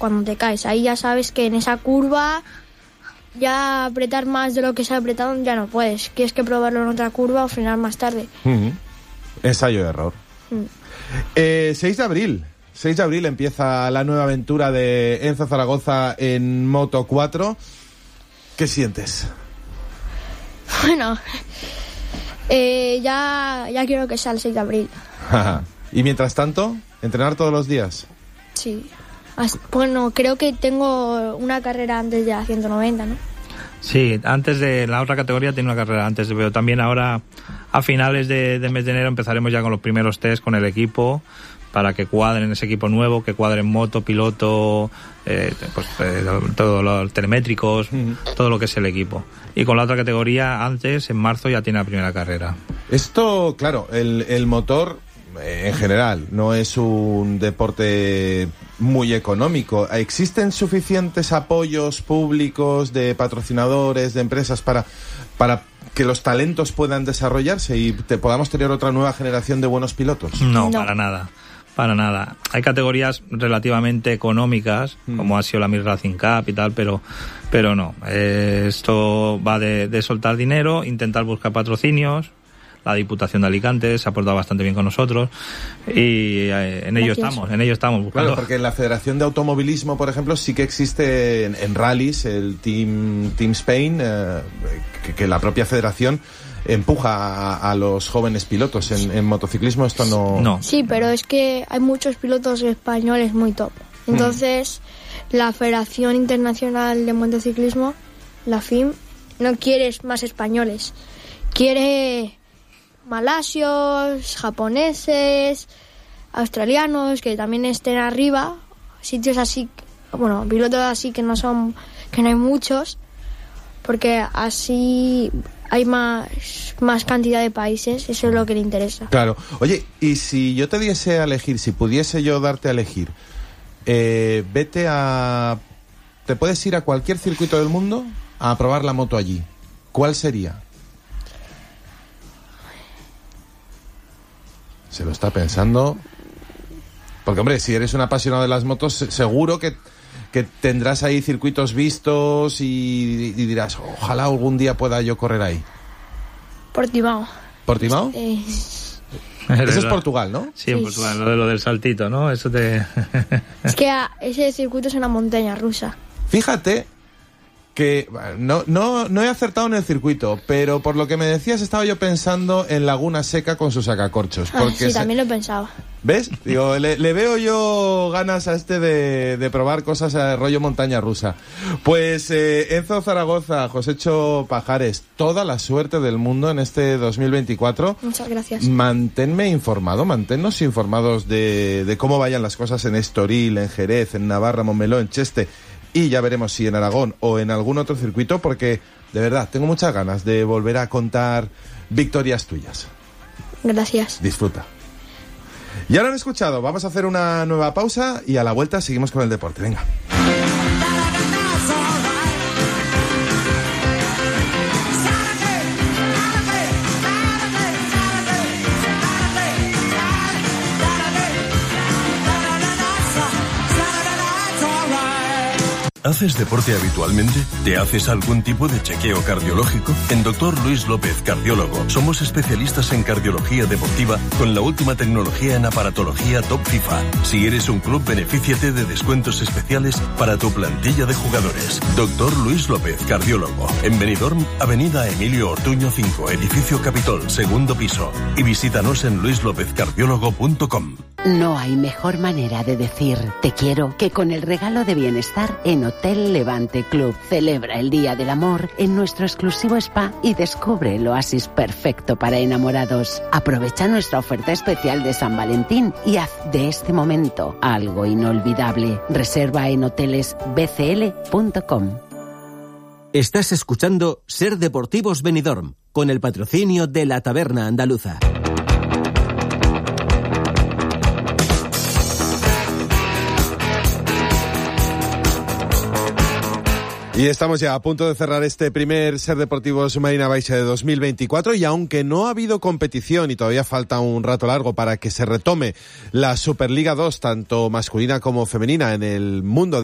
cuando te caes. Ahí ya sabes que en esa curva ya apretar más de lo que se ha apretado ya no puedes. Tienes que probarlo en otra curva o frenar más tarde. Ensayo de error. 6 de abril. 6 de abril empieza la nueva aventura de Enzo Zaragoza en Moto 4. ¿Qué sientes? Bueno, ya quiero que sea el 6 de abril. ¿Y mientras tanto, entrenar todos los días? Sí. Bueno, creo que tengo una carrera antes de la 190, ¿no? Sí, antes de la otra categoría tiene una carrera antes, pero también ahora a finales de mes de enero empezaremos ya con los primeros test con el equipo para que cuadren ese equipo nuevo, que cuadren moto, piloto, todo los telemétricos, todo lo que es el equipo. Y con la otra categoría antes, en marzo, ya tiene la primera carrera. Esto, claro, el motor en general no es un deporte muy económico. ¿Existen suficientes apoyos públicos de patrocinadores, de empresas para que los talentos puedan desarrollarse y podamos tener otra nueva generación de buenos pilotos? No. Para nada. Hay categorías relativamente económicas, como ha sido la Mir Racing Cup y tal, pero no. Esto va de soltar dinero, intentar buscar patrocinios. La Diputación de Alicante se ha portado bastante bien con nosotros y en ello estamos buscando. Claro, porque en la Federación de Automovilismo, por ejemplo, sí que existe en rallies el Team Spain, que la propia federación empuja a los jóvenes pilotos. En motociclismo esto no. Sí, pero es que hay muchos pilotos españoles muy top. Entonces, la Federación Internacional de Motociclismo, la FIM, no quiere más españoles. Quiere malasios, japoneses, australianos, que también estén arriba, sitios así, bueno, pilotos así que no hay muchos, porque así hay más cantidad de países, eso es lo que le interesa. Claro. Oye, y si yo te diese a elegir, si pudiese yo darte a elegir, te puedes ir a cualquier circuito del mundo a probar la moto allí. ¿Cuál sería? Se lo está pensando. Porque, hombre, si eres un apasionado de las motos, seguro que tendrás ahí circuitos vistos y dirás, ojalá algún día pueda yo correr ahí. Portimao. ¿Portimao? Eso es Portugal, ¿no? Sí, en Portugal, lo del saltito, ¿no? Eso te... Es que ese circuito es una montaña rusa. Fíjate que no he acertado en el circuito, pero por lo que me decías estaba yo pensando en Laguna Seca con sus sacacorchos. Porque sí, también lo pensaba. ¿Ves? Digo, le veo yo ganas a de probar cosas a rollo montaña rusa. Pues Enzo Zaragoza, Josécho Pajares, toda la suerte del mundo en este 2024. Muchas gracias. Manténnos informados de cómo vayan las cosas en Estoril, en Jerez, en Navarra, Montmeló, en Cheste. Y ya veremos si en Aragón o en algún otro circuito, porque de verdad tengo muchas ganas de volver a contar victorias tuyas. Gracias. Disfruta. Ya lo han escuchado, vamos a hacer una nueva pausa y a la vuelta seguimos con el deporte. Venga. ¿Haces deporte habitualmente? ¿Te haces algún tipo de chequeo cardiológico? En Dr. Luis López, cardiólogo, somos especialistas en cardiología deportiva con la última tecnología en aparatología top FIFA. Si eres un club, benefíciate de descuentos especiales para tu plantilla de jugadores. Dr. Luis López, cardiólogo. En Benidorm, Avenida Emilio Ortuño 5, Edificio Capitol, segundo piso. Y visítanos en luislopezcardiólogo.com. No hay mejor manera de decir te quiero que con el regalo de bienestar en Hotel Levante Club. Celebra el Día del Amor en nuestro exclusivo spa y descubre el oasis perfecto para enamorados. Aprovecha nuestra oferta especial de San Valentín y haz de este momento algo inolvidable. Reserva en hotelesbcl.com. Estás escuchando Ser Deportivos Benidorm, con el patrocinio de la Taberna Andaluza. Y estamos ya a punto de cerrar este primer Ser Deportivos Marina Baixa de 2024 y aunque no ha habido competición y todavía falta un rato largo para que se retome la Superliga 2, tanto masculina como femenina, en el mundo